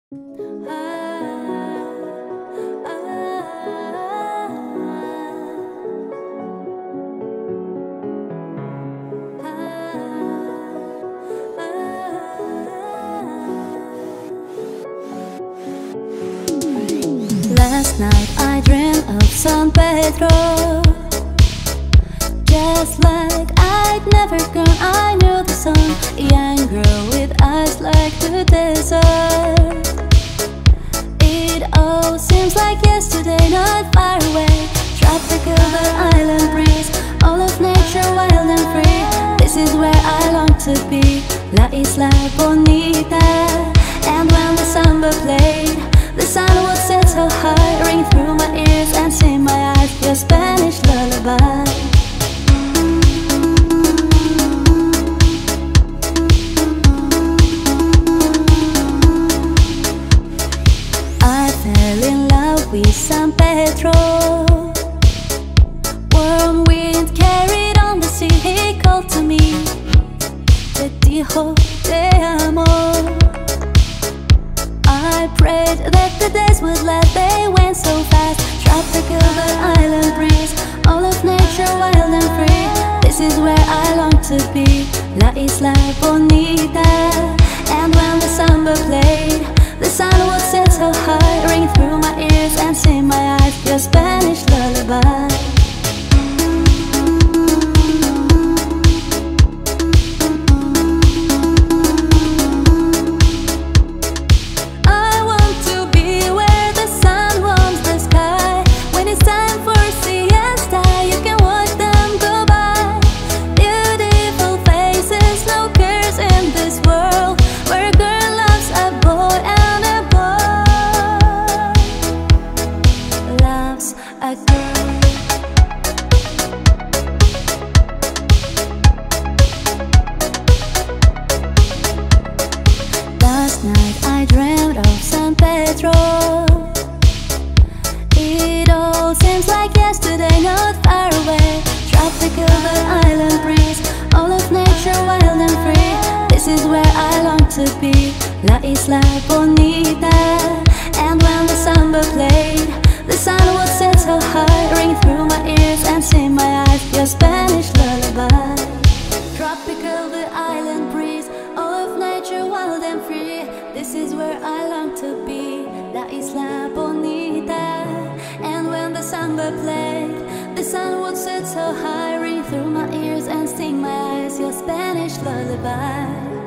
Last night I dreamed of San Pedro, just like I'd never gone. I knew the sun, a young girl with eyes like the desert. It all seems like yesterday, not far away. Tropical but island breeze, all of nature wild and free. This is where I long to be, La Isla Bonita. And when the samba played, the sun would set so high, ring through my ears and sing my eyes your Spanish lullaby. I fell in love with San Pedro. Warm wind carried on the sea, he called to me, te dijo te amo. I prayed that the days would last, they went so fast. Tropical but island breeze, all of nature wild and free. This is where I long to be, La Isla Bonita. And when the samba played, the sun would set so high, ring through my ears and sing my eyes your Spanish lullaby. Last night I dreamed of San Pedro. It all seems like yesterday, not far away. Tropical but island breeze, all of nature wild and free. This is where I long to be, La Isla Bonita. And when the samba played, the sun would set so high, ring through my ears and sing my eyes your Spanish lullaby. Tropical but island breeze, all of nature wild and free. This is where I long to be, La Isla Bonita. And when the samba played, the sun would set so high, ring through my ears and sting my eyes your Spanish lullaby.